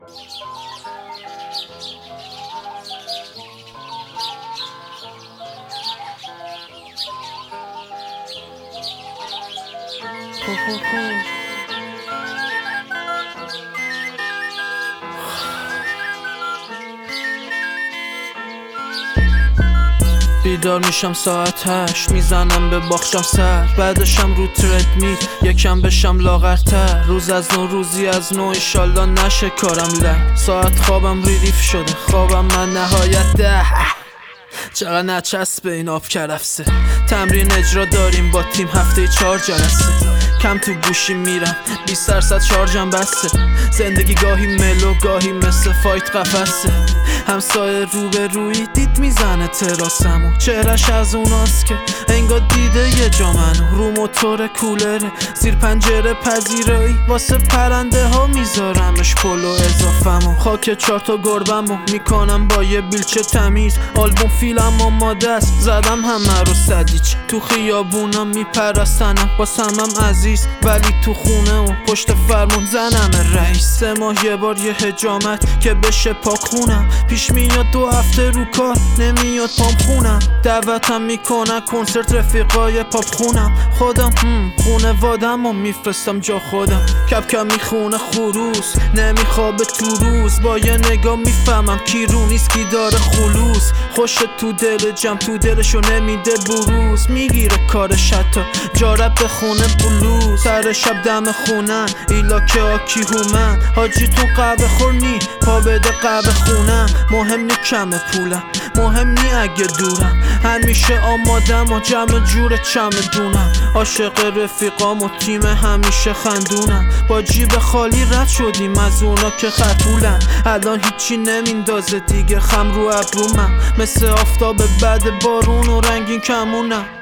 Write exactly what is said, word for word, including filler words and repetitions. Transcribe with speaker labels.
Speaker 1: بیدار میشم ساعت هشت، میزنم به باخشم سر، بعدشم رو تردمیل یکم بشم لاغرتر. روز از نو روزی از نو، ایشالله نشه کارم لنگ. ساعت خوابم ریلیف شده، خوابم من نهایت ده. چقدر نچسبه این آب کرفسه. تمرین اجرا داریم با تیم هفته چهار جلسه. کم تو گوشی میرم، بیست درصد شارژم بسه. زندگی گاهی ملو گاهی مثل فایت قفسه. همسایه رو به روی دید میزنه تراسمو، چهرش از اوناست که انگار دیده یه جا منو. رو موتور کولره زیر پنجره پذیرایی، واسه پرنده ها میذارمش پلو اضافمو. خاک چهار تا گربمو میکنم با یه بیلچه تمیز. آلبوم فیلم آماده است، زدم همه رو سدیچ. تو خیابونم میپرستنم واسمم عزیز، ولی تو خونه و پشت فرمون زنم رئیس. سه ماه یه بار یه حجامت که بشه پاک خونم. پیش میاد دو هفته رو کار نمیاد پام خونم. دعوتم میکنن کنسرت رفیقای پاپ خونم. خودم هم خونه وادم و میفرستم جا خودم. کپ کم میخونه خروس، نمیخوابه تو روز. با یه نگاه میفهمم کی رو نیست کی داره خلوص. خوش تو دل جمع تو دلشو نمیده بروز. میگیره کارش حتی جارب به خونه بلوز. سر شب دم خونن ایلا که آکی هومن. حاجی تو قهوه خور نی پا بده قهوه خونم. مهم نی کمه پولم، مهم نی اگه دورم. همیشه آمادم و جمع جور چمدونم. عاشق رفیقام و تیم همیشه خندونم. با جیب خالی رد شدیم از اونا که خطولن. الان هیچی نمیندازه دیگه خم رو ابرومم. مثل آفتاب بعد بارون و رنگین کمونم.